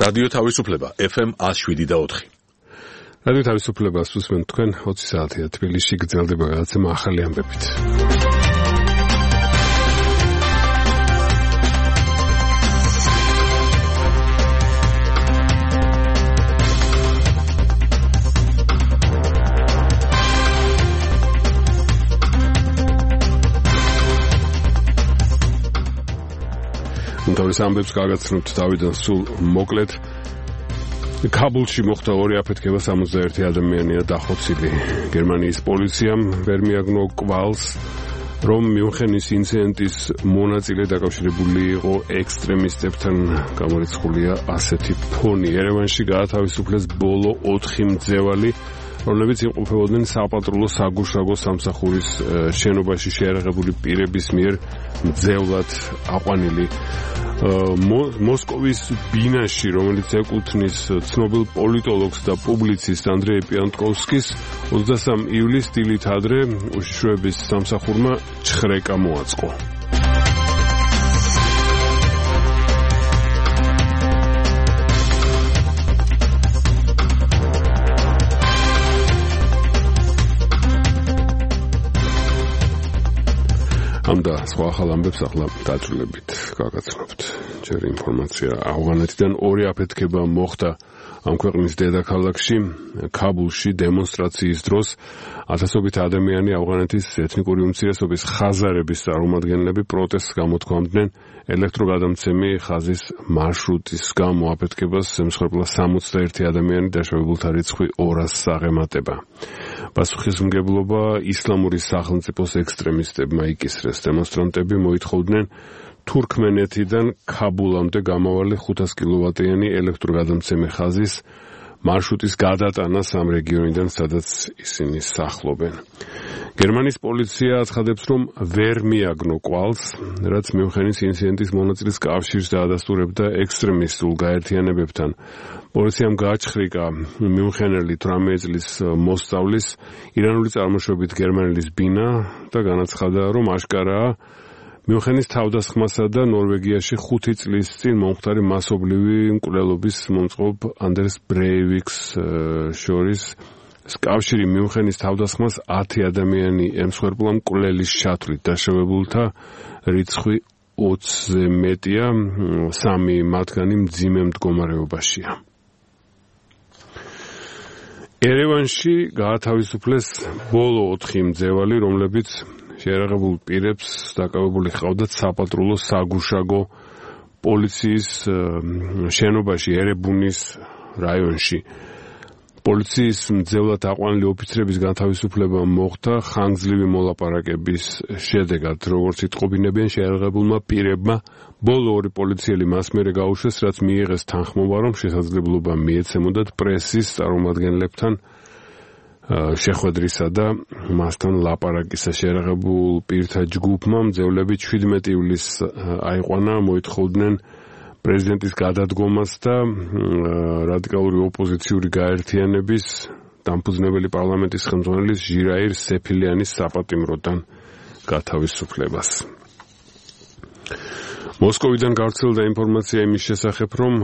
რადიო თავისუფლება FM 107.4. რადიო თავისუფლებას უსმენთ თქვენ 20 საათია თბილისში გრძელდება გადაცემა ახალი ამბებით. თავის ამბებს გაგაცნობთ დავიდან სულ მოკლედ. ქაბულში მოხდა ორი აფეთქება, 61 ადამიანია დახოცილი. გერმანიის პოლიციამ ვერ მიაგნო კვალს, რომ მიუნხენის ინციდენტის მონაწილე დაკავშირებული იყო ექსტრემისტებთან. გამორიცხულია ასეთი ფონი. ერევანში გაათავისუფლეს ბოლო 4 მძევალი, რომლებიც იმყოფებოდნენ საპატრულო საგუშაგო სამსახურის შენობაში შეიარაღებული პირების მიერ მძევლად აყვანილი. მოსკოვის ბინაში, რომელიც ეკუთვნის ცნობილ პოლიტოლოგს და პუბლიცისტ ანდრეი პიატკოვსკის, 23 ივლისს დილით ადრე უშიშროების სამსახურმა ჩხრეკა მოაწყო. ამ და სხვა ახალ ამბებს ახლა დაძრულებით გაგაცნობთ. ჯერ ინფორმაცია ავღანეთიდან ორი აფეთქება მოხდა ამ ქვეყნის დედაქალაქში ქაბულში დემონსტრაციის დროს. ათასობით ადამიანი ავღანეთის ეთნიკური უმცირესობის ხაზარების წარმომადგენლები პროტესტს გამოთქვამდნენ ელექტროგადამცემი ხაზის მარშრუტის გამო. აფეთქებას ემსხვერპლა 61 ადამიანი, დაშავებულთა რიცხვი 200-ს აღემატება. პასუხისმგებლობა ისლამური სახელმწიფოს ექსტრემისტებმა იკისრეს. დემონსტრანტები მოითხოვდნენ თურქმენეთიდან ქაბულამდე გამავალი 500 კილოვატიანი ელექტროგადამცემი ხაზის მარშრუტის გადატანას ამ რეგიონიდან, სადაც ისინი სახლობენ. გერმანიის პოლიცია აცხადებს, რომ ვერ მიაგნო კვალს, რაც მიუნხენის ინციდენტის მონაწილის კავშირს დაადასტურებდა ექსტრემისტულ გაერთიანებებთან. პოლიციამ გააჩხრიკა მიუნხენელი 18 წლის მოსწავლის ირანული წარმოშობით გერმანელის ბინა და განაცხადა, რომ აშკარაა მიუნხენის თავდასხმასა და ნორვეგიაში 5 წლის წინ მომხდარი მასობრივი მკვლელობის მომწყობ ანდერს ბრეივიკს შორის კავშირი მიუნხენის თავდასხმას 10 ადამიანი ემსხვერპლა მკვლელის შათვლით, დაშავებულთა რიცხვი 20-ზე მეტია, 3 მათგანი მძიმე მდგომარეობაშია. ერევანში გაათავისუფლეს ბოლო 4 მძევალი, რომლებიც შეიარაღებულ პირებს დაკავებული ჰყავდათ საპატრულო საგუშაგო პოლიციის შენობაში ერებუნის რაიონში. პოლიციის მძევლად აყვანილი ოფიცრების განთავისუფლება მოხდა ხანგრძლივი მოლაპარაკების შედეგად. როგორც იტყობინებიან შეიარაღებულმა პირებმა, ბოლო 2 პოლიციელი მას მერე გაუშვეს, რაც მიიღეს თანხმობა, რომ შესაძლებლობა მიეცემოდათ პრესის წარმომადგენლებთან შეხვედრისა და მასთან ლაპარაკისა. შეიარაღებულ პირთა ჯგუფმა მძევლები 17 ივლისს აიყვანა, მოითხოვდნენ პრეზიდენტის გადადგომას და რადიკალური ოპოზიციური გაერთიანების დამფუძნებელი პარლამენტის ხელმძღვანელის ჟირაირ სეფილიანის საპატიმროდან გათავისუფლებას. მოსკოვიდან გავრცელდა ინფორმაცია იმის შესახებ, რომ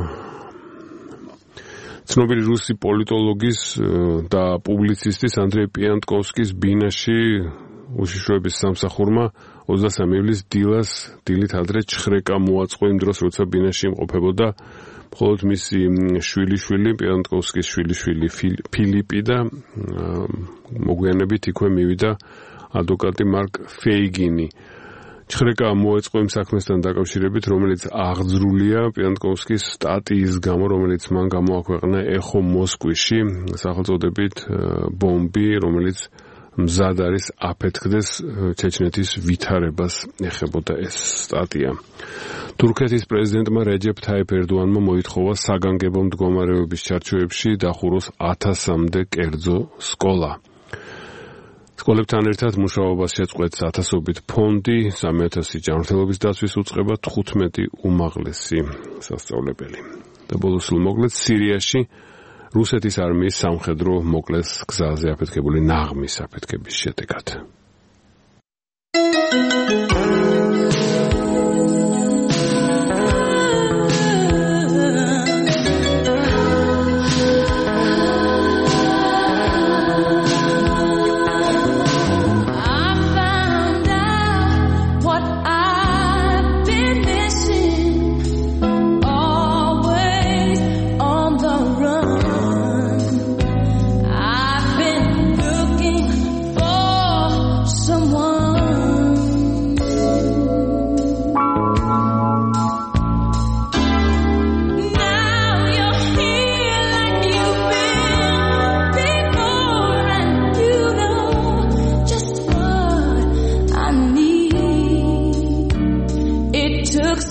ცნობილი რუსი პოლიტოლოგის და პუბლიცისტის ანდრეი პიატკოვსკის ბინაში უშიშროების სამსახურმა 23 ივლისს დილით ადრე ჩხრეკა მოაწყო იმ დროს, როცა ბინაში იმყოფებოდა მხოლოდ მისი შვილიშვილი, პიატკოვსკის შვილიშვილი ფილიპი და მოგვიანებით იქვე მივიდა ადვოკატი მარკ ფეიგინი. ჩხრეკა მოეწყო იმ საქმესთან დაკავშირებით, რომელიც აღძრულია პიატკოვსკის სტატიის გამო, რომელიც მან გამოაქვეყნა ეხო მოსკვიში, სახელწოდებით ბომბი, რომელიც მზად არის აფეთქდეს ჩეჩნეთის ვითარებას ეხებოდა ეს სტატია. თურქეთის პრეზიდენტმა რეჯეფ თაიფ ერდოანმა მოითხოვა საგანგებო მდგომარეობის ჩარჩოებში დახუროს 1000-მდე კერძო სკოლა. სკოლებთან ერთად მუშაობას შეწყვეტს ათასობით ფონდი, 3000 ჯანმრთელობის დაცვის უწყება, 15 უმაღლესი სასწავლებელი. და ბოლოს მოკლედ სირიაში რუსეთის არმიის სამხედრო მოკლეს გზაზე აფეთქებული ნაღმის აფეთქების შედეგად.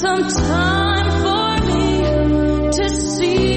some time for me to see.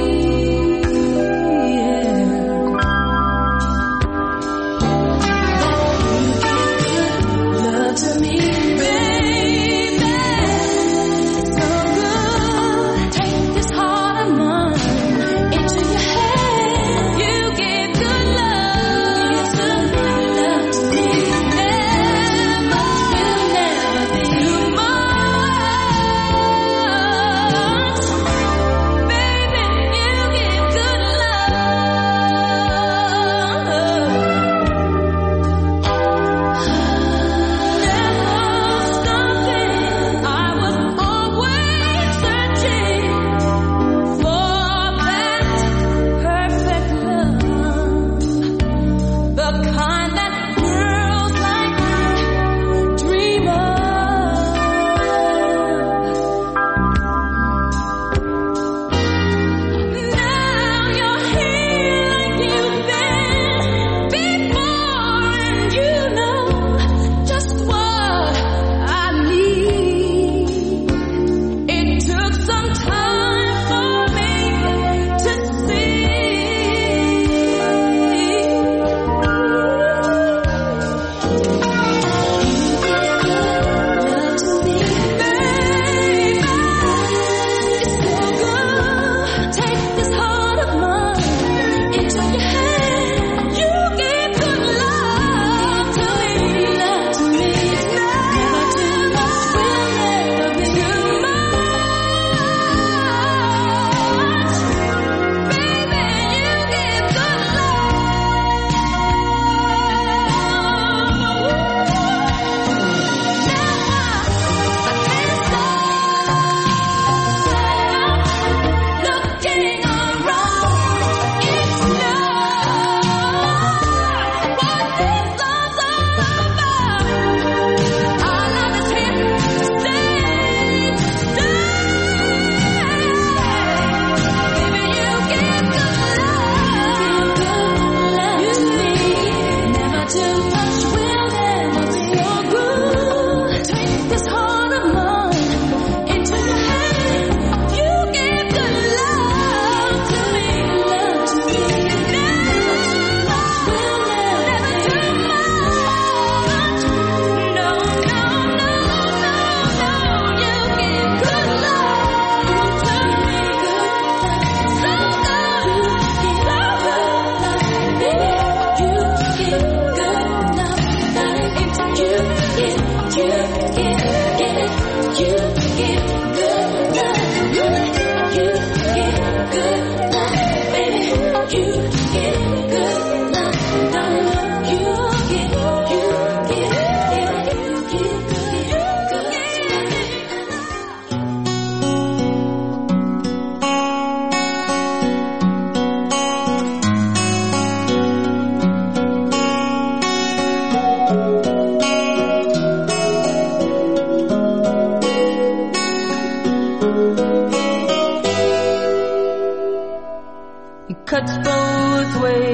Cuts both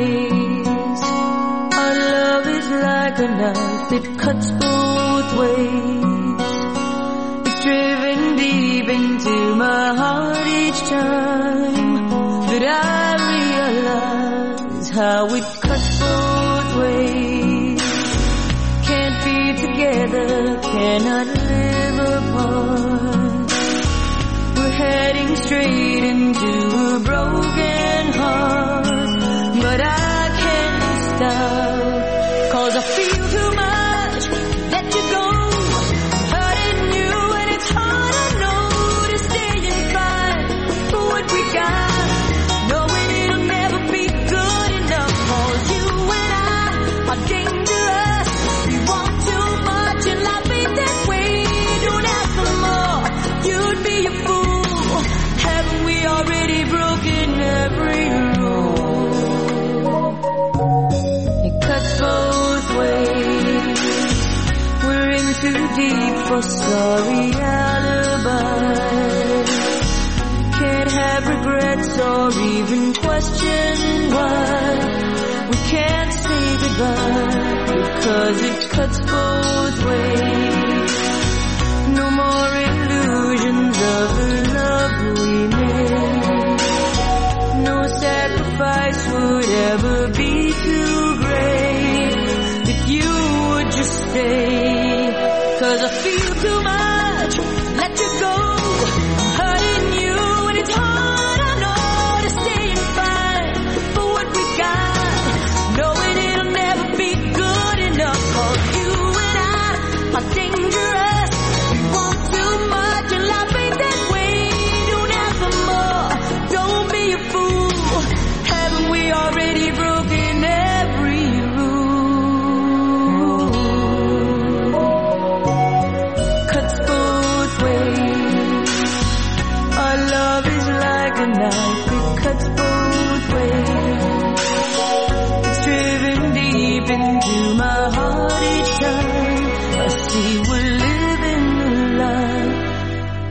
ways. Our love is like a knife, it cuts both ways. It's driven deep into my heart each time that I realize how it cuts both ways. Can't be together, cannot live apart. We're heading straight into a broken heart, but I can't stop, 'cause I feel too much to let you go. Hurting you and it's hard, I know, to stay and fight for what we got, knowing it'll never be good enough. 'Cause you and I are dangerous. We want too much and life ain't that way. Don't ask for more, you'd be a fool. Haven't we already broken every rule? It cuts both ways. We're in too deep for sorry alibis. Can't have regrets or even question why we can't say goodbye, because it cuts both ways. No more illusions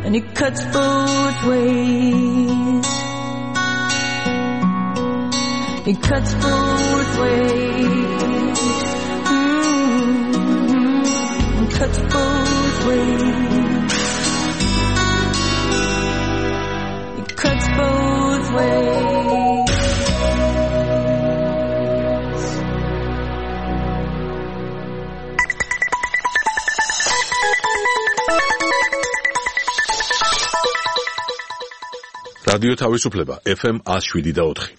and it cuts both ways. It cuts both ways. It cuts both ways. It cuts both ways. რადიო თავისუფლება FM 107.4.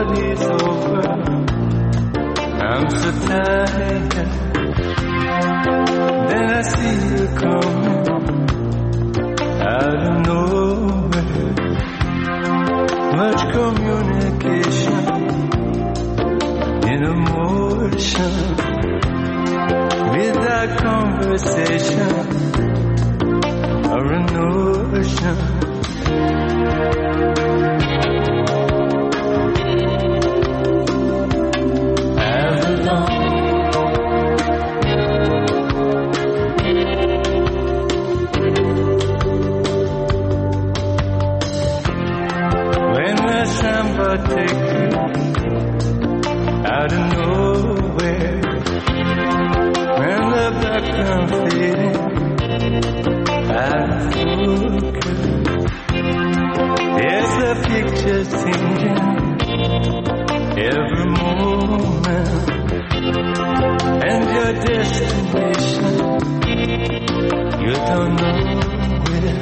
is over. I'm so tired. Then I see you coming out of nowhere. Much communication in emotion, without conversation or a notion. Take you out of nowhere, when the background fading out of focus, there's a picture changing every moment, and your destination you don't know where.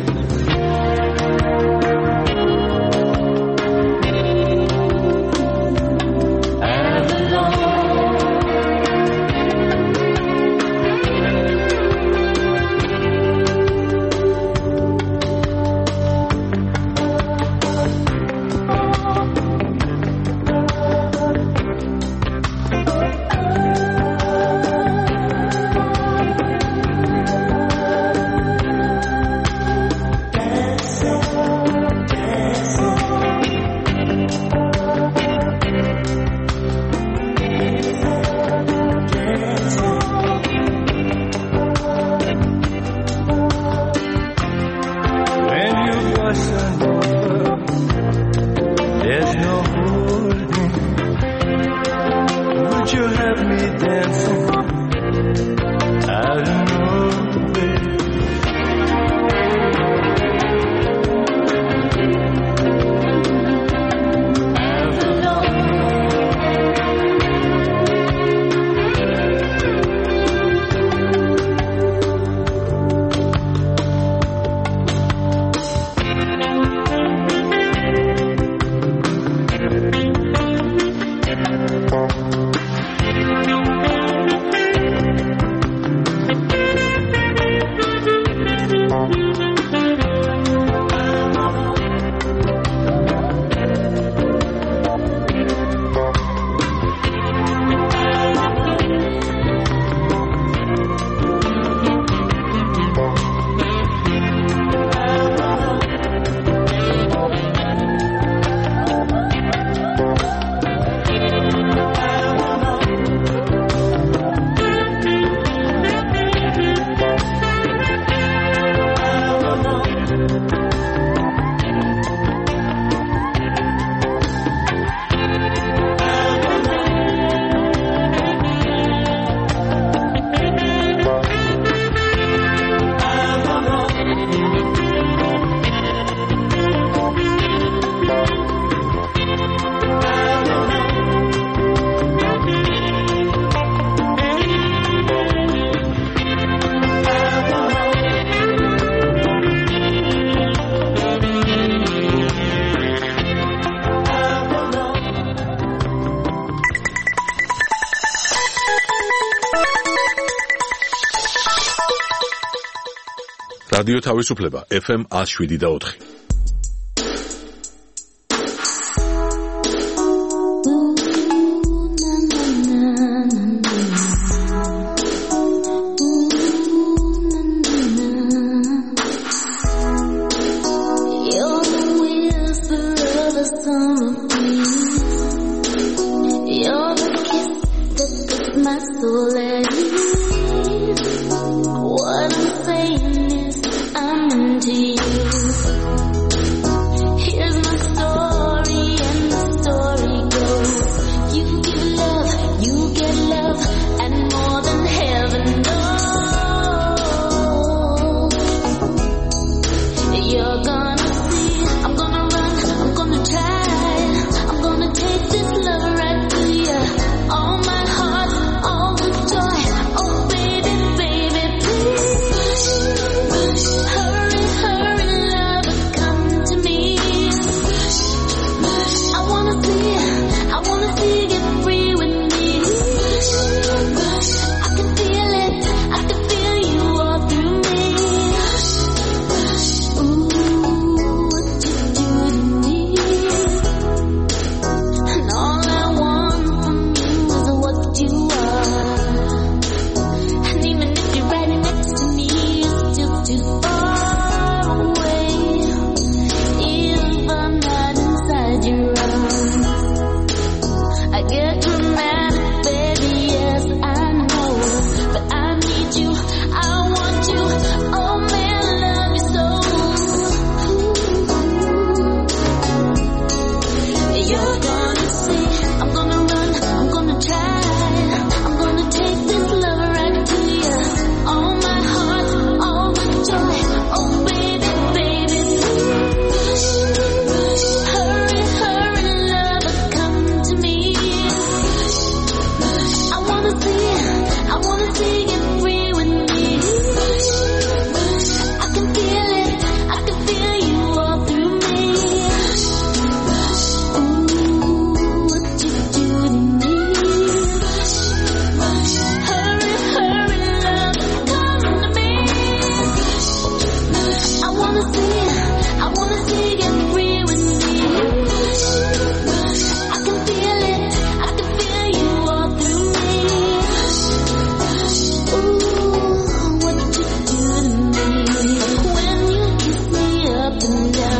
რადიო თავისუფლება FM 107.4. What I'm saying is I'm into you.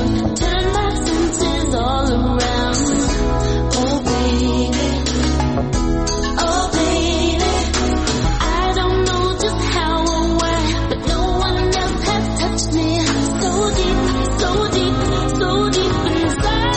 turn my senses all around. Oh baby, I don't know just how or why, but no one else has touched me so deep, so deep, so deep inside.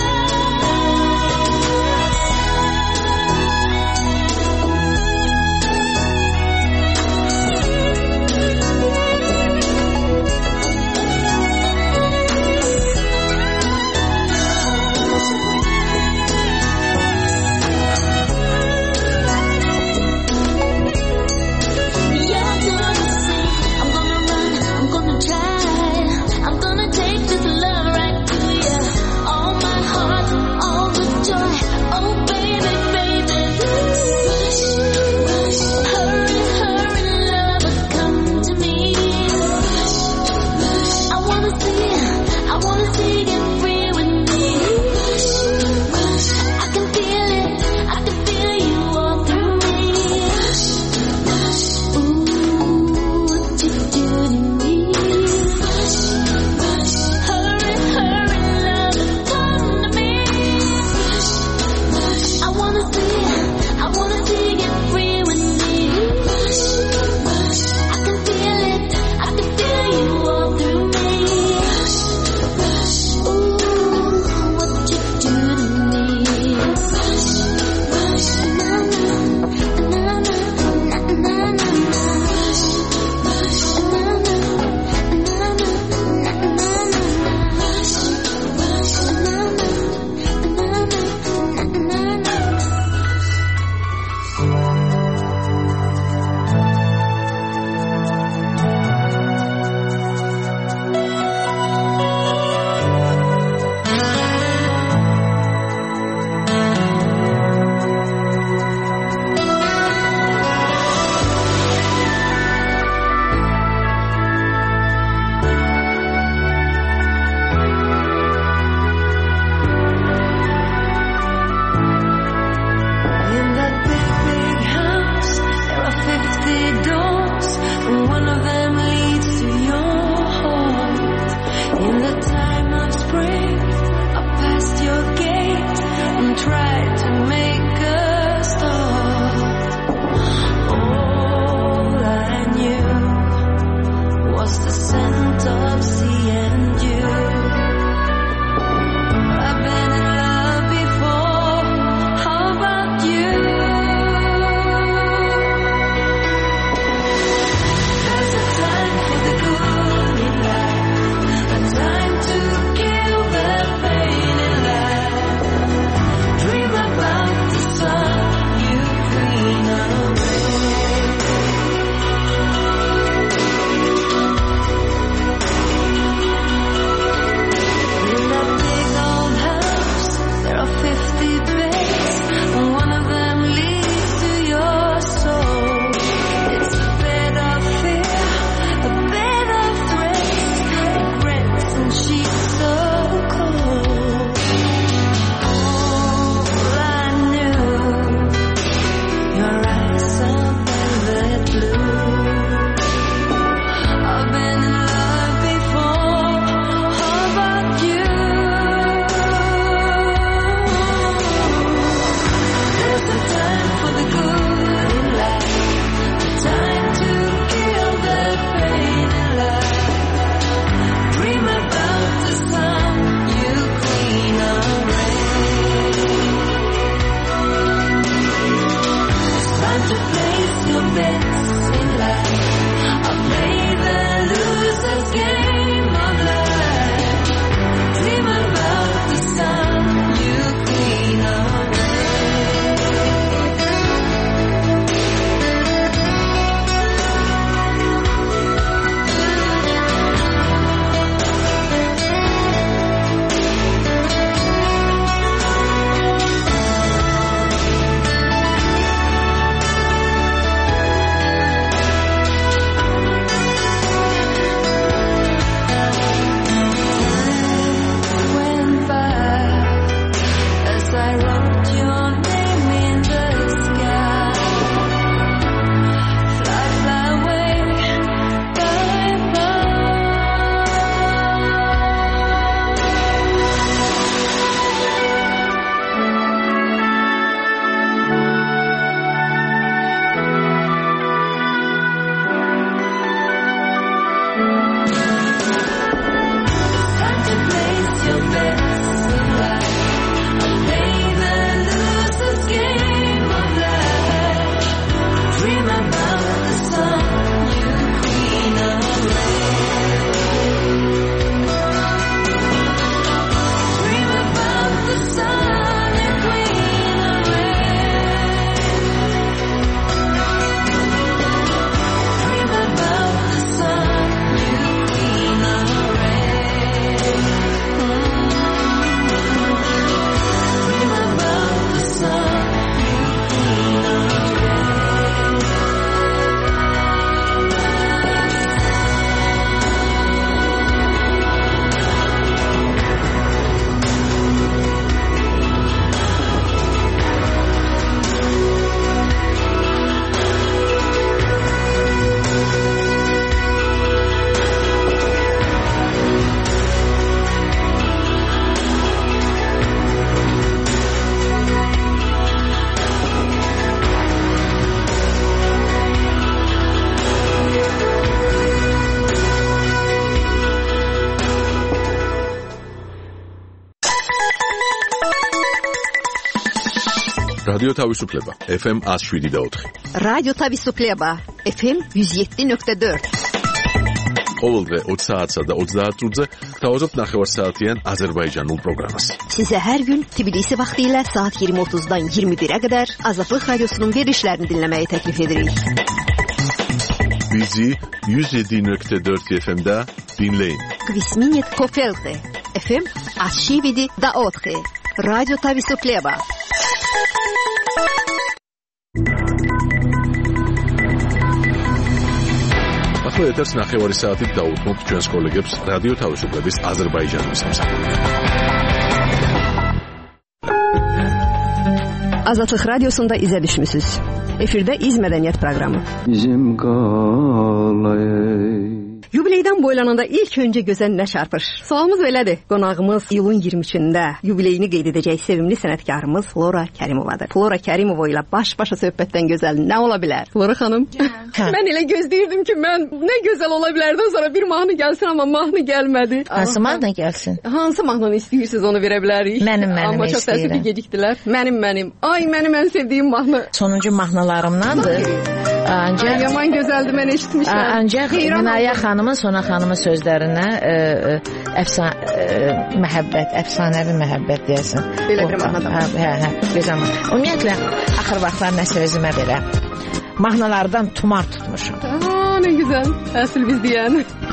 რადიო თავისუფლება FM 107.4. რადიო თავისუფლება FM 107.4. ყოველდღე 20 საათსა და 30 წუთზე გთავაზობთ ნახევარსაათიან აზერბაიჯანულ პროგრამას. Sizə hər gün Tbilisi vaxtı ilə saat 20:30-dan 21-ə qədər Azadlıq Radiosunun verilişlərini dinləməyi təklif edirik. Bizi 107.4 FM-də dinləyin. Kvisminit Kofelte FM 107.4. Radyo Tavisupleba. ახლა ეთერს ნახევარი საათით დაუთმობთ ჩვენს კოლეგებს რადიო თავისუფლების აზერბაიჯანის სამსახურში. Azadlıq Radiosunda izə düşmüsüz. Efirdə İz Mədəniyyət proqramı. Bizim qalay. Yubileydən boylananda ilk öncə gözəl nə çarpır? Sualımız belədir. Qonağımız iyulun 23-də yubileyini qeyd edəcək sevimli sənətkarımız Flora Kərimovadır. Flora Kərimova ilə baş-başa söhbətdən gözəl nə ola bilər? Flora xanım, mən elə gözləyirdim ki, mən nə gözəl ola bilərdən sonra bir mahnı gəlsin, amma mahnı gəlmədi. Hansı mahnı gəlsin? Hansı mahnını istəyirsiniz onu verə bilərik. Mənim amma çox təəssüf ki, gecikdilər. Mənim. Ay, mənim ən sevdiyim mahnı. Sonuncu mahnılarımdandır. Ancaq yaman gözəldir, mən eşitmişəm. Ancaq Minaya xanımın, Sona xanımın sözlərinə əfsanəvi məhəbbət deyəsən. Belə bir mahnıdır. Hə, gözəl. Ümumiyyətlə axır vaxtlar nəsə özümə belə mahnılardan tumar tutmuşam. Nə gözəl. Əsl biz deyən.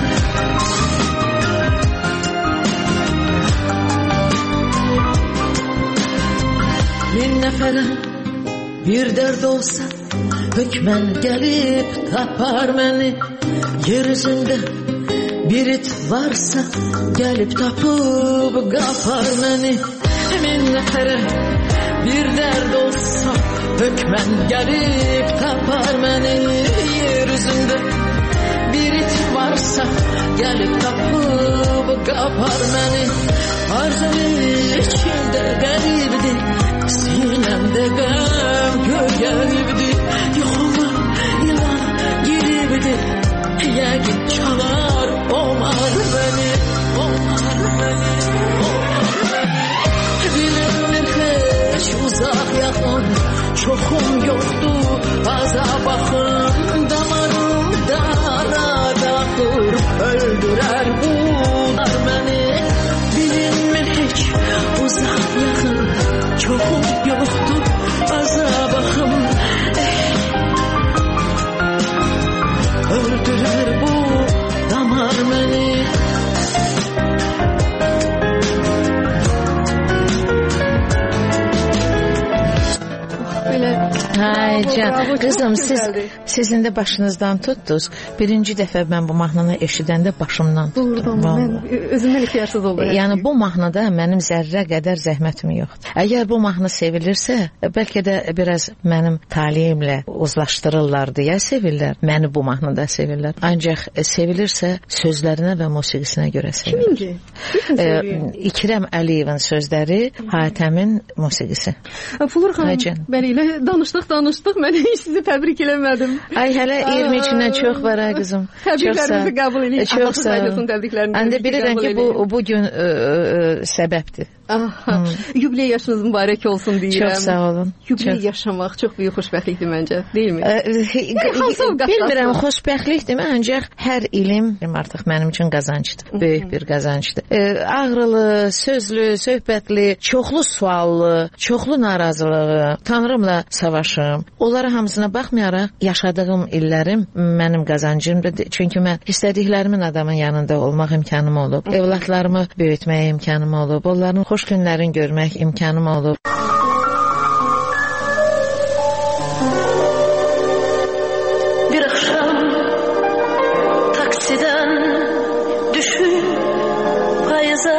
Min nəfərə bir dərd olsa hökmən gəlib tapar məni. Yer üzündə bir it varsa gəlib tapıb qapar məni. Min nəfərə bir dərd olsa hökmən gəlib tapar məni. Yer üzündə bir it varsa gəlib tapıb qapar məni. Arzum içində qəribdir, sinəmdə qəm gölgəlibdir. Yoxuma ilan giribdir, yəqin çalar omar məni, omar məni, omar məni. Bilinmir heç uzaq yaxın, çoxum yoxdur, aza baxın. Damarımda dağır, öldürər bunlar məni. Bilinmir heç uzaq yaxın, çoxum yoxdur, aza baxın. Öldürər bu damar məni. Hay can, qızım, siz indi başınızdan tutdunuz. Birinci dəfə mən bu mahnını eşidəndə başımdan tutdum. Doğrudan, mən özümdən ixtiyarsız oldum. Yəni bu mahnıda mənim zərrə qədər zəhmətim yoxdur. Əgər bu mahnı sevilirsə, bəlkə də biraz mənim taleyimlə uzlaşdırırlar deyə sevirlər. Məni bu mahnıda sevirlər. Ancaq sevilirsə sözlərinə və musiqisinə görə sevirlər. Kiminki? İkrəm Əliyevin sözləri, Hatəmin musiqisi. Flora xanım, belələ danışdıq, mən heç sizi təbrik eləmədim. Ay, hələ 23-dən çox var ha qızım. Təbriklərinizi qəbul edin. Çox sağ olun. Əndə bilirəm ki, bu gün səbəbdir. Yubiley yaşınız mübarək olsun deyirəm. Çox sağ olun. Yubiley yaşamaq çox böyük xoşbəxtlikdir məncə, deyilmi? Bilmirəm, xoşbəxtlikdir, ancaq hər ilim artıq mənim üçün qazancdır. Böyük bir qazancdır. Ağrılı, sözlü, söhbətli, çoxlu suallı, çoxlu narazılığı, Tanrımla savaşım. Onlara hamısına baxmayaraq yaşadığım illərim mənim qazancımdır. Çünki mən istədiklərimin adamın yanında olmaq imkanım olub. Evlatlarımı böyütməyə imkanım olub. Onların xoş günlərini görmək imkanım olub. Bir axşam taksidən düşüb payıza,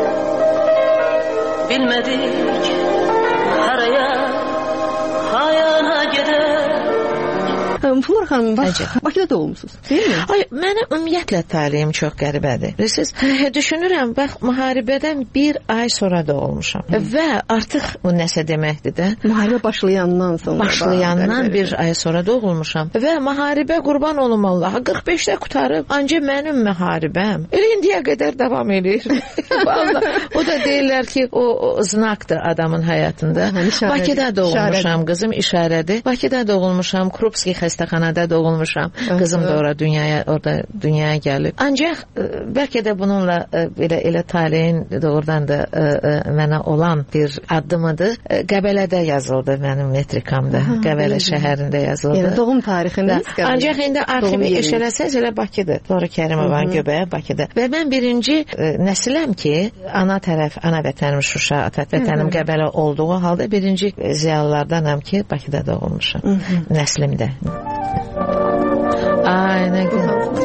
bilmədik haraya, hayana gedər. Flora xanım, Bakıda doğulmusunuz, deyilmi? Ay, mənim ümumiyyətlə taleyim çox qəribədir. Bilirsiniz, düşünürəm, bax, müharibədən bir ay sonra doğulmuşam. Və artıq bu nəsə deməkdir də. Müharibə başlayandan sonra. Başlayandan bir ay sonra doğulmuşam. Və müharibə, qurban olum Allaha, 45-də qutarıb. Ancaq mənim müharibəm elə indiyə qədər davam edir. Vallahi, o da deyirlər ki, o znakdır adamın həyatında. Bakıda doğulmuşam, qızım işarədir. Bakıda doğulmuşam, Krupski xəstəxanada doğulmuşam. Qızım da orada dünyaya gəlib. Ancaq bəlkə də bununla elə taleyin doğrudan da mənə olan bir addımıdır. Qəbələdə yazıldı mənim metrikamda. Qəbələ şəhərində yazıldı. Yəni doğum tarixiniz Qəbələ. Ancaq indi arxivi eşələsəz elə Bakıdır. Flora Kərimovanın göbəyi Bakıdır. Və mən birinci nəsiləm ki, ana vətənim Şuşa, ata vətənim Qəbələ olduğu halda birinci ziyalılardanam ki, Bakıda doğulmuşam. Nəslimdə. Ay, nə gözəl.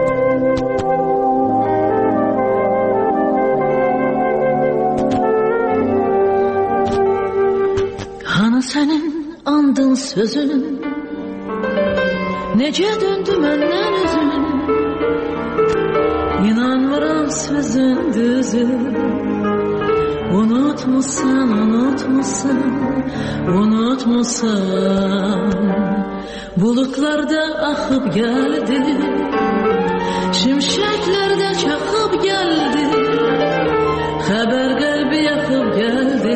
Ana sənin andın sözün, necə döndü məndən üzün, inanmıram sözün düzü. Unutmuşsan, bulutlarda axıb gəldi, şimşəklərdə çaxıb gəldi, xəbər qəlbi yaxıb gəldi.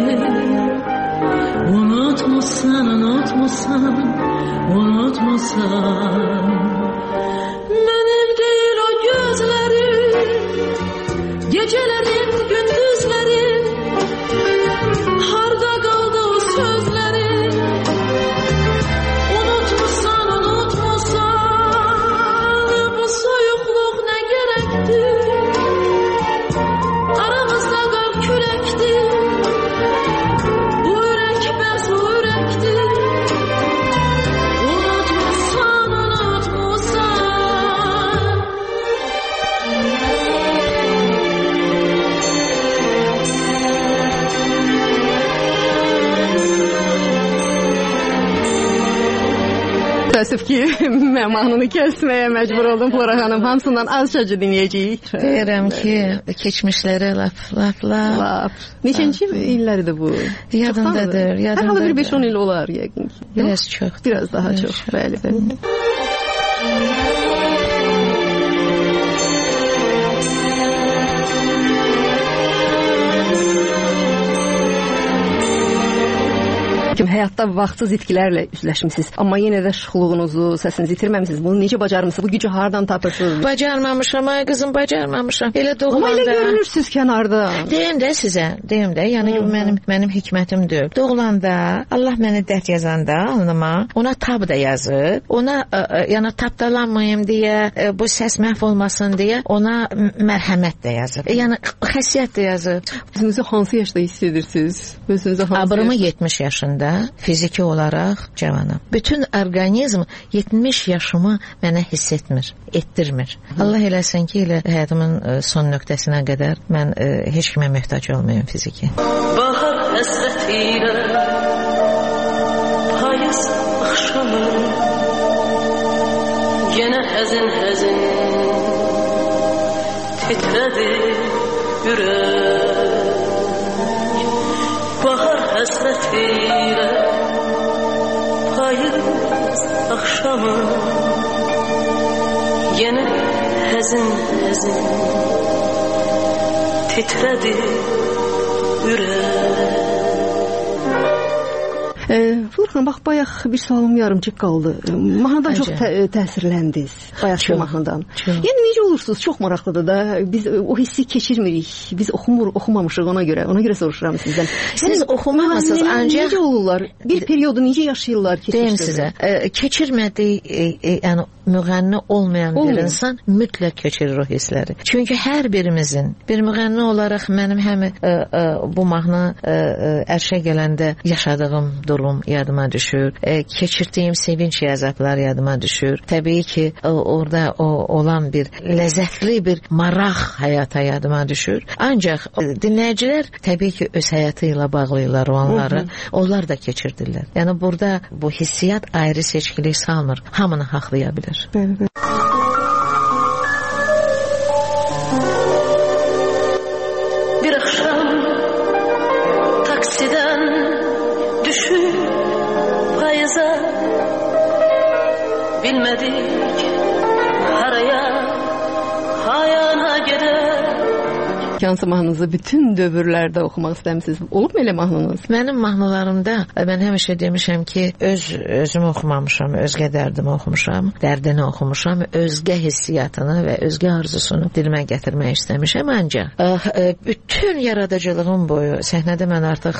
Unutmuşsan, mənim deyil o gözlərim, gecələrim, gündüzlərim, harda qaldı o sözlərim. Unutmuşsan, bu soyuqluq nə gərəkdir, aramızda qar küləkdir. Təəssüf ki, mən mahnını kəsməyə məcbur oldum Flora xanım. Hamısından azcacı dinləyəcəyik. Deyirəm ki, keçmişlərə lap. Neçənci illərdir bu? Yadımdadır. Hər halda bir 5-10 il olar yəqin ki. Biraz çox. Biraz daha çox. Bəli. Kim həyatda vaxtsız itkilərlə üzləşmisiniz, amma yenə də şuxluğunuzu, səsinizi itirməmisiniz. Bunu necə bacarmısınız? Bu gücü hardan tapırsınız? Bacarmamışam, ay qızım, bacarmamışam. Elə doğulanda. Amma elə görünürsünüz kənarda. Deyim də sizə, yəni mənim hikmətim deyil. Doğulanda Allah mənə dərd yazanda alnıma, ona tab da yazıb, ona yəni tabdalanmayım deyə, bu səs məhv olmasın deyə ona mərhəmət də yazıb. Yəni xəsiyyət də yazıb. Özünüzü hansı yaşda hiss edirsiniz? Abrımı 70 yaşında. Fiziki olaraq cavanam. Bütün orqanizm 70 yaşımı mənə hiss etdirmir. Allah eləsin ki, elə həyatımın son nöqtəsinə qədər mən heç kimə möhtac olmayım fiziki. Bahar həsrətilə payız axşamı, yenə həzin titrədi ürək. Bahar həsrətilə payız axşamı, yenə həzin titrədi ürək. Flora xanım, bax, bayaq bir sualım yarımçıq qaldı. Mahnıdan çox təsirləndiniz. Bayaqki mahnıdan. Yəni, necə olursunuz? Çox maraqlıdır da. Biz o hissi keçirmirik. Biz oxumamışıq ona görə soruşuram sizdən. Siz oxumamısınız, ancaq... Necə olurlar? Bir periodu necə yaşayırlar? Deyim sizə, keçirmədik, yəni müğənni olmayan bir insan mütləq keçirir o hissləri. Çünki hər birimizin bir müğənni olaraq mənim həm bu mahnı ərşə gələndə yaşadığım durum yadıma düşür. Keçirdiyim sevinç əzablar yadıma düşür. Təbii ki, orada olan bir ləzzətli bir maraq həyata yadıma düşür. Ancaq dinləyicilər təbii ki, öz həyatı ilə bağlayırlar onları. Onlar da keçirdirlər. Yəni burada bu hissiyat ayrı seçkilik salmır. Hamını haqlaya bilir. Bəli. Bir akşam taksiden düşüp payıza bilmedik haraya hayana gider. Hansı mahnınızı bütün dövrlərdə oxumaq istəmisiniz? Olubmu elə mahnınız? Mənim mahnılarımda mən həmişə demişəm ki, özümü oxumamışam, özgə dərdimi oxumuşam, dərdini oxumuşam, özgə hissiyatını və özgə arzusunu dilimə gətirmək istəmişəm. Ancaq bütün yaradıcılığım boyu səhnədə mən artıq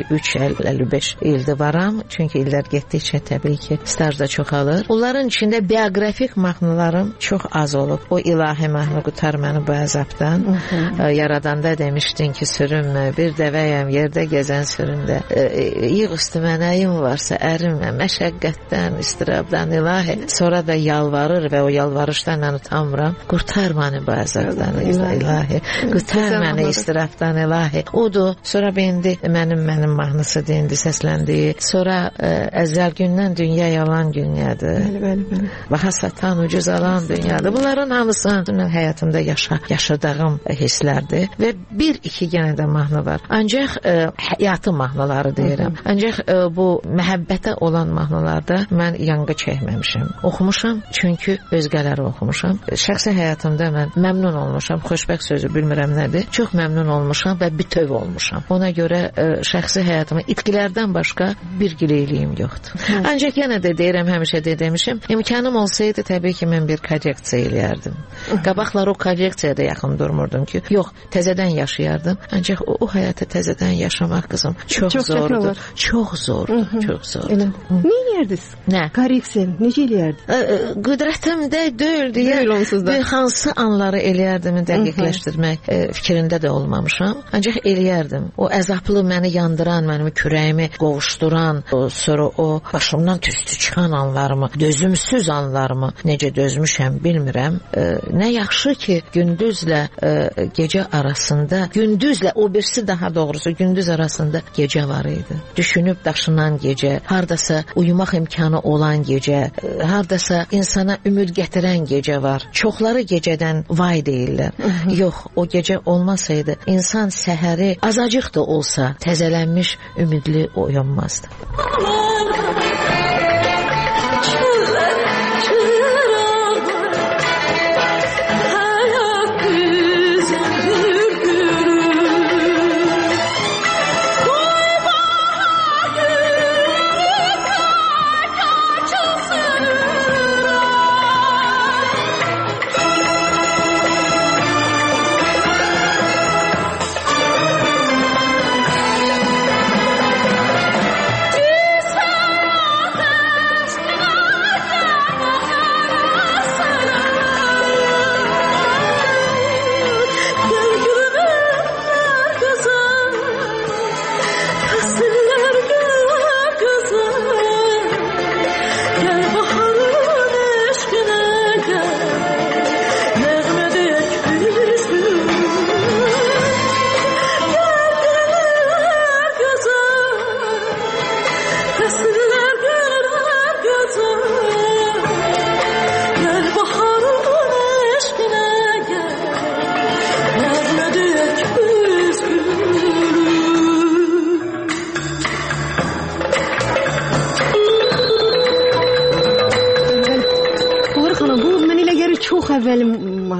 53-55 ildir varam. Çünki illər getdikcə təbii ki, staj da çoxalır. Onların içində bioqrafik mahnılarım çox az olub. O ilahi mahnı Qutar məni bu əzabdan. Yaradanda demişdin ki, sürünmə, bir dəvəyəm, yerdə gəzən süründə. Yığ üstümə nəyim varsa ərimə, məşəqqətdən, istirabdan ilahi. Sonra da yalvarır və o yalvarışdan mən utanmıram. Qurtar məni bu əzabdan ilahi. Qurtar məni istirabdan ilahi. Odur. Sonra indi mənim mahnısı deyindi, səsləndiyi. Sonra əzəl gündən dünya yalan dünyadır. Bəli. Baha satan, ucuz alan dünyadır. Bunların hamısının həyatımda yaşadığım hisslərdir. Və bir-iki yenə də mahnı var. Ancaq həyatı mahnıları deyirəm. Ancaq bu məhəbbətə olan mahnılarda mən yanğı çəkməmişəm. Oxumuşam, çünki özgələri oxumuşam. Şəxsi həyatımda mən məmnun olmuşam. Xoşbəxt sözü bilmirəm nədir. Çox məmnun olmuşam və bütöv olmuşam. Ona görə şəxsi həyatıma itkilərdən başqa bir gileyliyim yoxdur. Ancaq yenə də deyirəm, həmişə də demişəm, imkanım olsaydı təbii ki, mən bir kolleksiya eləyərdim. Qabaqlar o kolleksiyaya da yaxın durmurdum ki, yox, təzədən yaşayardım. Ancaq o həyatı təzədən yaşamaq qızım çox zordur. Çox zordur. Nə eləyərdiniz? Nə? Korreksiya necə eləyərdiniz? Qüdrətimdə deyil deyə hansı anları eləyərdim dəqiqləşdirmək fikrində də olmamışam. Ancaq eləyərdim. O əzablı məni yandıran, mənim kürəyimi qovuşduran, sonra o başımdan tüstü çıxan anlarımı, dözümsüz anlarımı necə dözmüşəm bilmirəm. Nə yaxşı ki, gündüzlə gecə arasında, gündüzlə o birisi daha doğrusu gündüz arasında gecə var idi. Düşünüb daşınan gecə, hardasa uyumaq imkanı olan gecə, hardasa insana ümid gətirən gecə var. Çoxları gecədən vay deyirlər. Yox, o gecə olmasaydı insan səhəri azacıq da olsa təzələnmiş, ümidli oyanmazdı.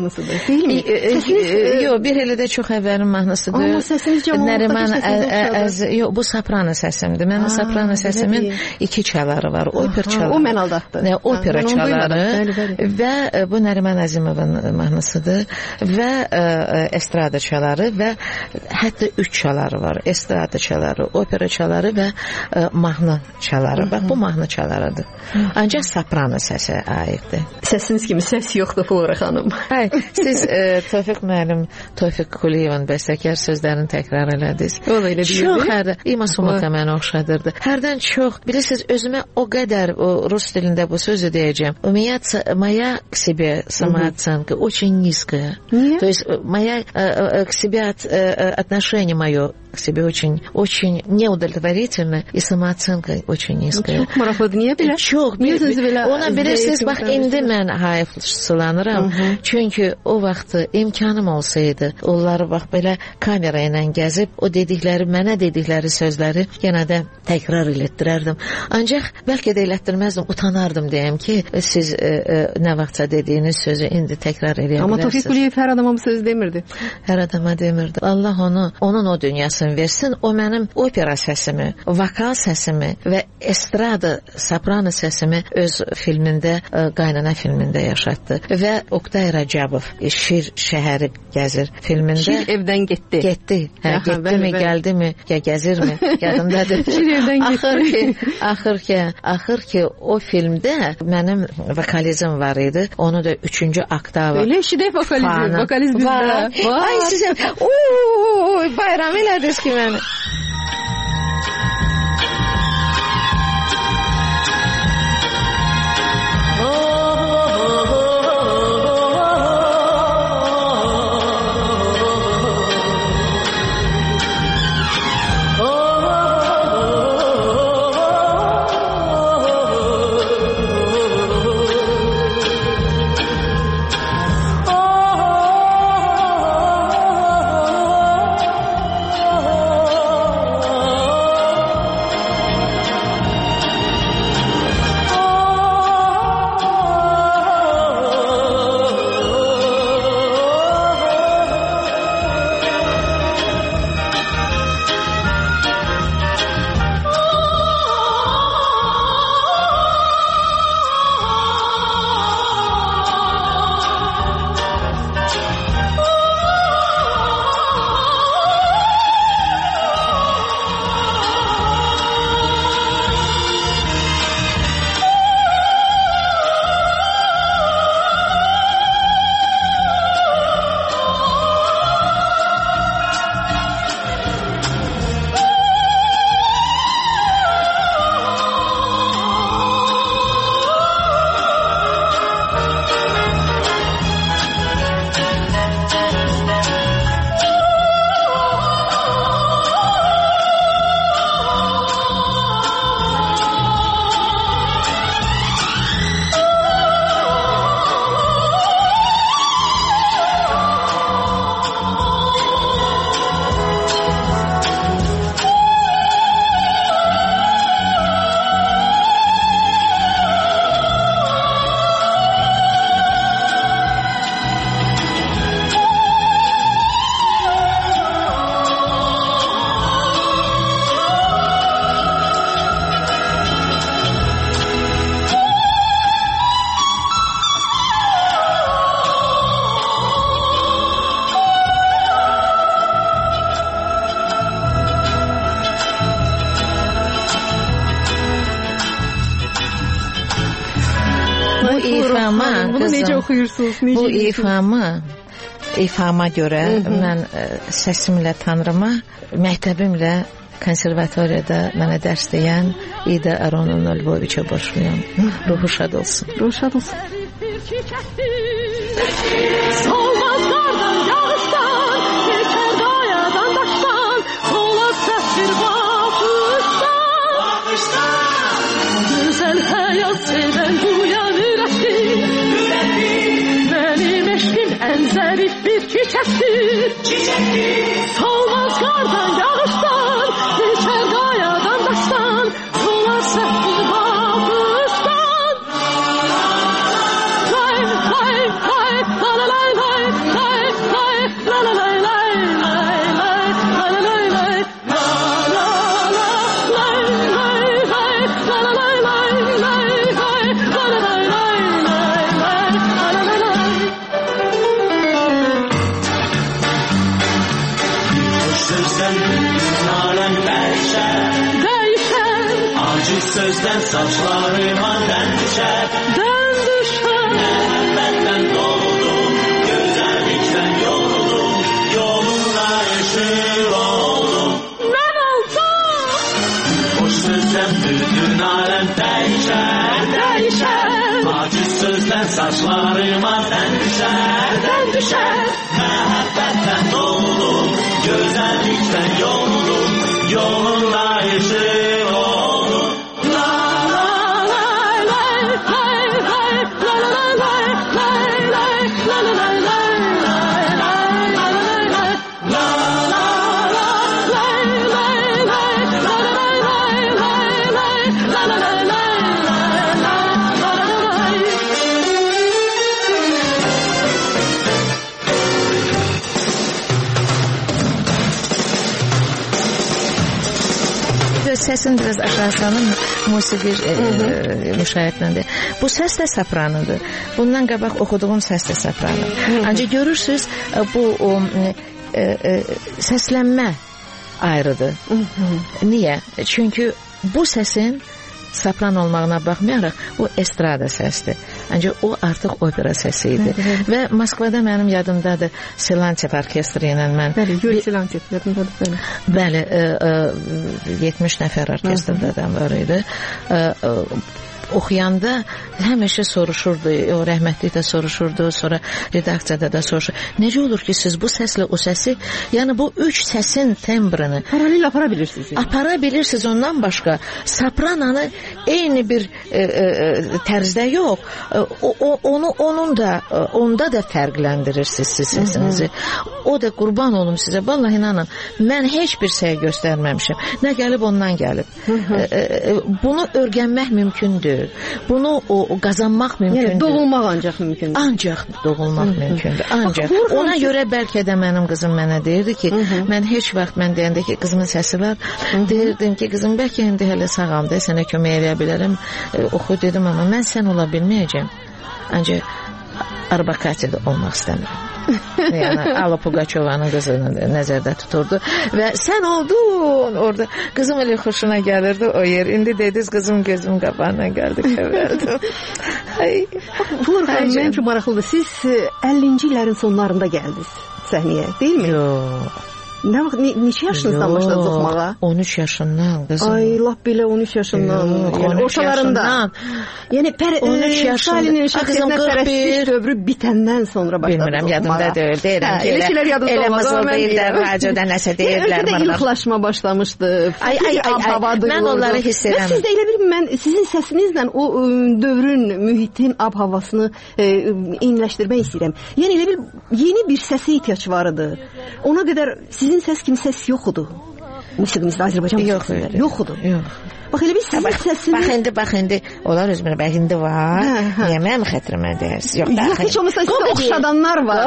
mahnısıdır, deyilmi? Yox, bir elə də çox əvvəlin mahnısıdır. Amma səsiniz Nəriman yox, bu soprano səsimdir. Mənim soprano səsimin 2 çaları var. Oper çaları. O mən aldatdı. Opera çaları və bu Nəriman Əzimovun mahnısıdır və estrada çaları və hətta 3 çaları var. Estrada çaları, opera çaları və mahnı çaları. Bax, bu mahnı çalarıdır. Ancaq soprano səsə aiddir. Səsiniz kimi səs yoxdur Flora xanım. Siz Tofiq müəllim, Tofiq Kuliyevin bəstəkar sözlərini təkrar elədiniz. O da elə deyildi. Çox hərdə, İma Sumaka mənə oxşadırdı. Hərdən çox, bilirsiniz, özümə o qədər rus dilində bu sözü deyəcəm. Моя к себе самооценка очень низкая. То есть моя к себе отношение мое к себе очень неудовлетворительно и самооценка очень nizkaya. Çox maraqlıdır. Niyə belə? Çox. Ona bilirsiniz, bax, indi mən hayıflanıram. Çünki o vaxt imkanım olsaydı, onları bax, belə kamera ilə gəzib, o dedikləri, mənə dedikləri sözləri yenə də təkrar elətdirərdim. Ancaq bəlkə də elətdirməzdim, utanardım deyəm ki, siz nə vaxtsa dediyiniz sözü indi təkrar eləyə bilərsiniz. Amma Tofiq Kuliyev hər adama bu söz demirdi. Hər adama demirdi. Allah onun o dünyasını versin, o mənim opera səsimi, vokal səsimi və estrada, soprano səsimi öz filmində, Qaynana filmində yaşatdı. Və Oqtay Rəcabov, Şir şəhəri gəzir filmində. Şir evdən getdi. Getdi. Getdimi, gəldimi, ya gəzirmi? Yadımdadır. Şir evdən getdi. Axır ki, o filmdə mənim vokalizm var idi. Onu da 3-cü oktava. Elə eşidək vokalizm. Vokaliz bizdə. Ay, sizə, bayram elədiniz ki məni. Necə oxuyursunuz? Bu ifama görə mən səsimlə tanrıma, məktəbimlə konservatoriyada mənə dərs deyən İda Aronovna Lvoviçə borçluyam. Ruhu şad olsun. Ruhu şad olsun. Solmaz qardan, yağışdan, geçer dayadan, daşdan, solar səhvir baxışdan. Güzel həyat sevən duyan ürəkdir, mənim eşqim ən zərif bir çiçəkdir. Solmaz qardan, yağışdan, geçer dayadan, daşdan, solar səhvir baxışdan. Lay lay lay la la lay lay sözdən saçlarıma dən düşər. Məhəbbətdən doldum, gözəllikdən yoruldum, yolunla eşir oldum. Mən oldum. Boş sözdən bütün aləm dəyişər. Aciz sözdən saçlarıma dən düşər. Məhəbbətdən doldum, gözəllikdən yoruldum, yolunla eşir oldum. Səsin biraz aşağı salın, musiqi müşahitləndir. Bu səs də sopranodur. Bundan qabaq oxuduğum səs də soprano. Ancaq görürsünüz, bu səslənmə ayrıdır. Niyə? Çünki bu səsin sopran olmağına baxmayaraq o estrada səsdir. Ancaq o artıq opera səsi idi. Və Moskvada mənim yadımdadır Silantev orkestri ilə mən. Bəli, Yuri Silantev yadımdadır. Bəli, 70 nəfər orkestrdə adam var idi. Oxuyanda həmişə soruşurdu, o rəhmətli də soruşurdu, sonra redaksiyada da soruşurdu. Necə olur ki, siz bu səslə o səsi, yəni bu üç səsin tembrini paralel apara bilirsiniz. Apara bilirsiniz, ondan başqa soprananı eyni bir tərzdə yox, onda da fərqləndirirsiniz siz səsinizi. O da qurban olum sizə, vallahi inanın, mən heç bir səy göstərməmişim. Nə gəlib ondan gəlib. Bunu öyrənmək mümkündür. Bunu qazanmaq mümkündür. Yəni doğulmaq ancaq mümkündür. Ancaq doğulmaq mümkündür. Ancaq. Ona görə bəlkə də mənim qızım mənə deyirdi ki, mən heç vaxt mən deyəndə ki, qızımın səsi var, deyirdim ki, qızım bəlkə indi hələ sağamdır, sənə kömək edə bilərəm. Oxu dedim, amma mən sən ola bilməyəcəm. Ancaq Arbakatiyada olmaq istəmirəm. Yəni Alla Pugaçovanın qızını nəzərdə tuturdu və sən oldun orada. Qızım elə xoşuna gəlirdi o yer. İndi dediniz qızım gözüm qabağına gəldi, kəvərdim. Flora, mənim üçün maraqlıdır. Siz 50-ci illərin sonlarında gəldiniz səhnəyə, deyilmi? Yox. Neçə yaşınızdan başladınız oxumağa? 13 yaşından qızım. Ay, lap belə 13 yaşından. Yəni ortalarında. Yəni 13 yaşından. Qızım 41 dövrü bitəndən sonra başladınız. Bilmirəm, yadımda deyil. Deyirəm ki, elə mızıldayırlar, radioda nəsə deyirlər. Ölkədə ilqlaşma başlamışdı. Mən onları hiss edirəm. Siz də elə bilin, mən sizin səsinizlə o dövrün, mühitin, ab-havasını eyniləşdirmək istəyirəm. Yəni elə bil, yeni bir səsə ehtiyac var idi. Ona qədər sizin səs kimi səs yoxudur. Musiqimizdə, Azərbaycan musiqisində yoxudur. Bax elə bir sizin səsiniz... Bax indi, onlar özümür, bax indi var. Niyə mənim xətrimə deyərsiniz? Yox, heç olmasa sizdə oxşadanlar var.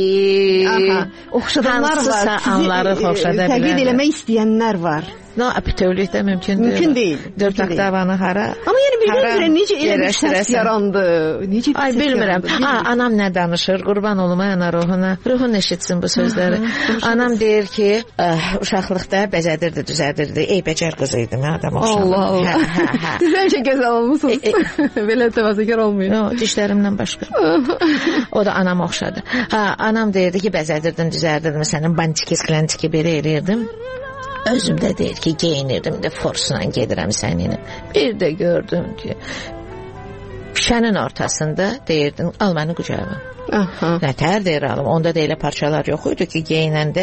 Oxşadanlar var. Sizi təqlid eləmək istəyənlər var. Bütövlükdə mümkün deyil. Mümkün deyil. 4 oktavanı hara? Amma yəni birdən-birə necə elə bir səs yarandı? Bilmirəm. Anam nə danışır? Qurban olum ana ruhuna. Ruhun eşitsin bu sözləri. Anam deyir ki, uşaqlıqda bəzədirdi, düzəldirdi. Ey, bəcər qızı idim, adam oxşadı. Allah. Siz həmişə gözəl olmusunuz. Belə təvazökar olmayın. Dişlərimdən başqa. O da anam oxşadı. Anam deyirdi ki, bəzədirdin, düzəldirdim. Sənin bantiki, sklantiki belə eləyirdim. Özüm də deyir ki, geyinirdim də forsla gedirəm səninlə. Bir də gördüm ki, şənin ortasında deyirdin, al məni qucağıma. Nətər deyir alım, onda da elə parçalar yox idi ki, geyinəndə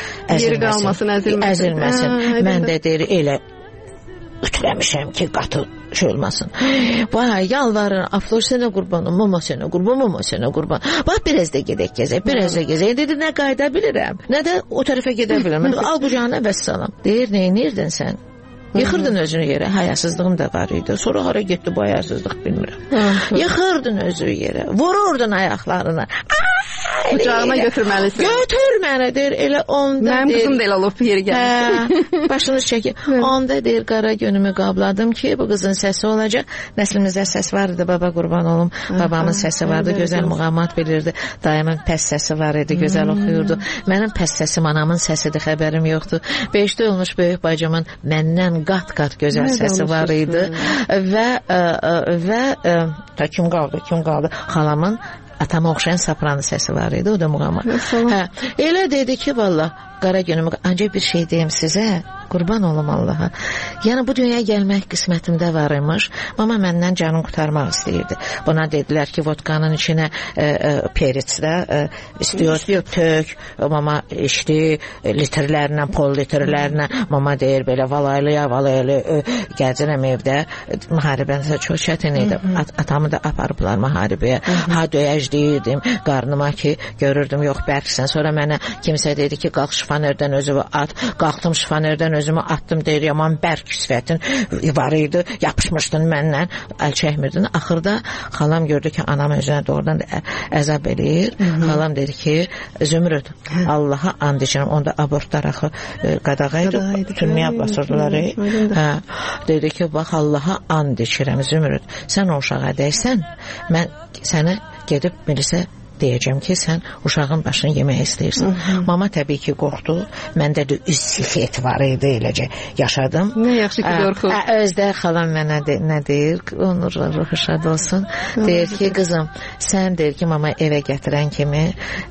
əzilməsin. Mən də deyir, elə ütüləmişəm ki, qatı şey olmasın. Vay, yalvarın, aflor sənə qurban, mama sənə qurban. Bax, biraz da gedək gəzək. Dedi, nə qayda bilirəm, nə də o tərəfə gedə bilirəm. Al qucağına vəssalam. Deyir, neynirdin sən? Yıxırdın özünü yerə, hayasızlığım da var idi. Sonra hara getdi bu hayasızlıq bilmirəm. Yıxırdın özünü yerə, vururdun ayaqlarına. Qucağına götürməlisən. Götür məni deyir, elə onda Mənim deyir. qızım da elə olub yeri gəlir. Başınız çəkir. Onda deyir qara günümü qabladım ki, bu qızın səsi olacaq. Nəslimizdə səs vardı, baba qurban olum. Babamın səsi vardı, gözəl muğamat bilirdi. Dayımın pəs səsi var idi, gözəl oxuyurdu. Mənim pəs səsim anamın səsidir, xəbərim yoxdur. 5-də olmuş böyük bacımın məndən qat-qat gözəl səsi var idi. Və kim qaldı? Xalamın atama oxşayan soprano səsi var idi, o da muğamat. Elə dedi ki, valla qara günümü, ancaq bir şey deyim sizə, qurban olum Allaha. Yəni bu dünyaya gəlmək qismətimdə var imiş. Mama məndən canım qurtarmaq istəyirdi. Buna dedilər ki, vodkanın içinə peritsdə istiyor tök. Mama içdi litrlərlə, pol litrlərlə. Mama deyir belə valaylı gəzirəm evdə. Müharibəndə çox çətin idi. Atamı da aparıblar müharibəyə. Ha döyəcləyirdim qarnıma ki, görürdüm yox bərksən. Sonra mənə kimsə dedi ki, qalx şifanerdən özümü at. Qalxdım şifanerdən özümü atdım, deyir, yaman bərk sifətin var idi, yapışmışdın məndən, əl çəkmirdin. Axırda xalam gördü ki, anam özünə doğrudan əzab edir. Xalam dedi ki, Zümrüd, Allaha and içirəm, onda abortlar axı qadağaydı, tünməyə basırdılar. Dedi ki, bax, Allaha and içirəm, Zümrüd, sən o uşağa deysən, mən səni gedib milisə deyəcəm ki, sən uşağın başını yemək istəyirsən. Mama təbii ki, qorxdu. Məndə də üz sifət var idi, eləcə yaşadım. Nə yaxşı ki, qorxu. Özdə xalam mənə nə deyir? Onurla ruhu şad olsun. Deyir ki, qızım, sən deyir ki, mama evə gətirən kimi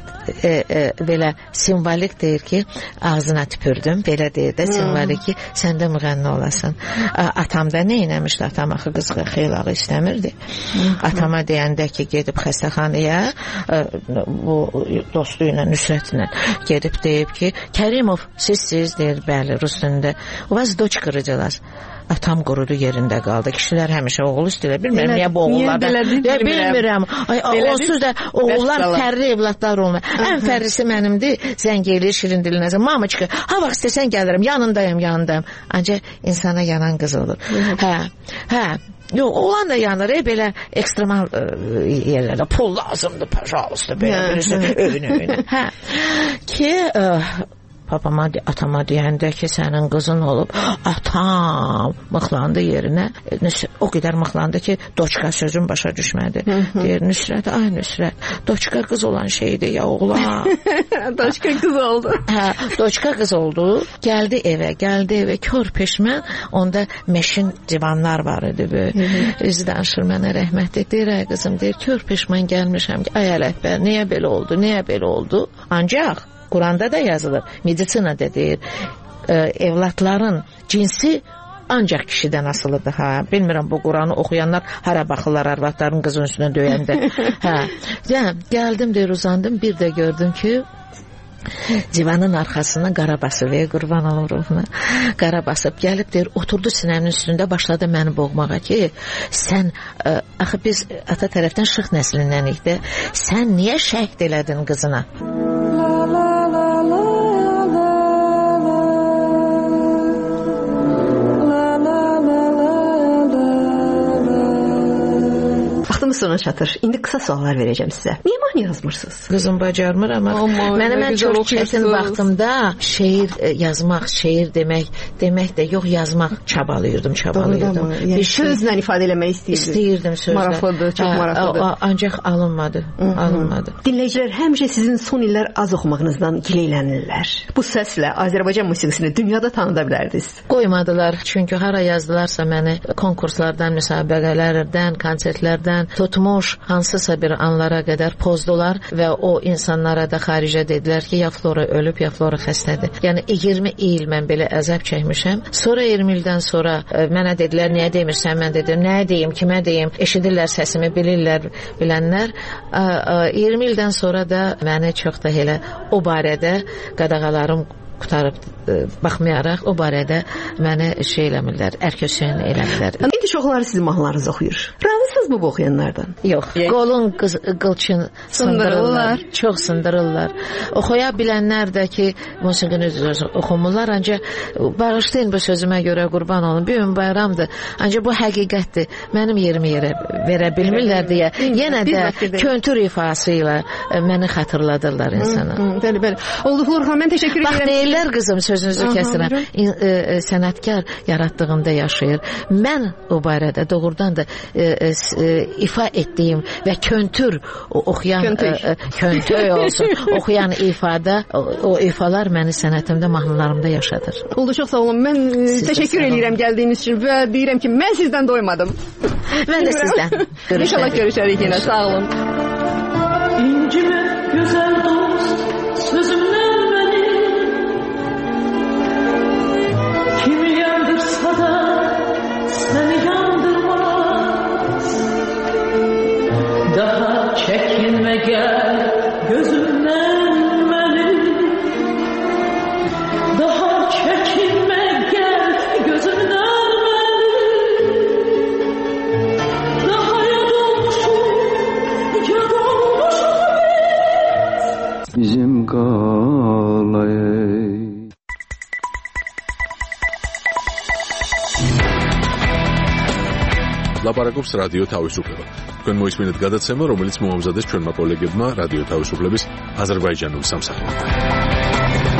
belə simvolik deyir ki, ağzına tüpürdüm, belə deyir də simvolik ki, sən də müğənni olasan. Atam da nə eləmişdi? Atam axı qız xeylağı istəmirdi. Atama deyəndə ki, gedib xəstəxanaya, bu dostu ilə, Nüsrətlə gedib deyib ki, Kərimov, siz deyir, bəli, rus dilində, o vaz doç qırıcılar. Atam qurudu yerində qaldı. Kişilər həmişə oğul istəyirlər. Bilmirəm niyə bu oğullardan. Bilmirəm. Onsuz da oğullar fərli evlatlar olmur. Ən fərlisi mənimdir. Zəng eləyir şirin dilinə. Mamaçka, ha vaxt istəsən gəlirəm. Yanındayım. Ancaq insana yanan qız olur. Hə. Yox, oğlan da yanır, belə ekstremal yerlərdə pul lazımdır, pəşalıstı, belə öyünə. Hə. Ki papama, atama deyəndə ki, sənin qızın olub, atam mıxlandı yerinə, o qədər mıxlandı ki, doçka sözün başa düşmədi. Deyir, Nüsrət, ay Nüsrət, doçka qız olan şeydir ya, oğlan. Doçka qız oldu. Hə, doçka qız oldu, gəldi evə, kör peşmən, onda meşin divanlar var idi, özü danışır mənə rəhmətli, deyir, ay qızım, deyir, kör peşmən gəlmişəm ki, ay ələkbər, niyə belə oldu? Ancaq Quranda da yazılır, medisinada deyir, evlatların cinsi ancaq kişidən asılıdır. Ha, bilmirəm bu Quranı oxuyanlar hara baxırlar arvadların qızın üstünə döyəndə. Hə, gəldim deyir, uzandım, bir də gördüm ki, divanın arxasına qara basıb, qurban olum ruhuna, qara basıb gəlib deyir, oturdu sinəmin üstündə, başladı məni boğmağa ki, sən, axı biz ata tərəfdən şıx nəslindənik də, sən niyə şəhid elədin qızına? Vaxtımız sona çatır. İndi qısa suallar verəcəm sizə. Niyə mahnı yazmırsınız? Qızım bacarmıram. Mənim çox çətin vaxtımda şeir yazmaq, şeir demək də yox, yazmaq çabalayırdım. Bir sözlə ifadə eləmək istəyirdim sözlə. Maraqlıdır, çox maraqlıdır. Ancaq alınmadı. Dinləyicilər həmişə sizin son illər az oxumağınızdan gileylənirlər. Bu səslə Azərbaycan musiqisini dünyada tanıda bilərdiniz. Qoymadılar, çünki hara yazdılarsa məni konkurslardan, müsabiqələrdən, konsertlərdən tutmuş hansısa bir anlara qədər pozdular və o insanlara da xaricə dedilər ki, ya Flora ölüb, ya Flora xəstədir. Yəni 20 il mən belə əzab çəkmişəm. Sonra 20 ildən sonra mənə dedilər, niyə demirsən? Mən dedim, nə deyim, kimə deyim? Eşidirlər səsimi, bilənlər. 20 ildən sonra da məni çox da elə o barədə qadağalarım qutarıb baxmayaraq o barədə mənə şey eləmirlər, ərkəşən eləmirlər. İndi çoxları sizin mahnılarınızı oxuyur. Razısınız Qorxurdunuz bu oxuyanlardan? Yox. Qolun qılçın sındırırlar. Çox sındırırlar. Oxuya bilənlər də ki, musiqini oxumurlar, ancaq bağışlayın bu sözümə görə qurban olun. Bir gün bayramdır. Ancaq bu həqiqətdir. Mənim yerimi yerə verə bilmirlər deyə yenə də köntür ifası ilə məni xatırladırlar insana. Bəli, bəli. Olduqlar xanım, mən təşəkkür edirəm. Bax, deyirlər qızım, sözünüzü kəsirəm. Sənətkar yaratdığında yaşayır. Mən o barədə doğrudan da ifa etdiyim və köntür oxuyan köntür olsun, oxuyan ifada, o ifalar məni sənətimdə, mahnılarımda yaşadır. Oldu, çox sağ olun. Mən təşəkkür edirəm gəldiyiniz üçün və deyirəm ki, mən sizdən doymadım. Mən də sizdən. İnşallah görüşərik yenə. Sağ olun. İncime güzel dost sözümden beni kimi yandırsa da seni yandırmaz. Daha çekinme gel gözümden beni. Daha çekinme gel gözümden beni. Daha yadolmuşum bizim qalay. ლაპარაკობს რადიო თავისუფლება. თქვენ მოისმინეთ გადაცემა, რომელიც მოამზადეს ჩვენმა კოლეგებმა რადიო თავისუფლების აზერბაიჯანული სამსახური.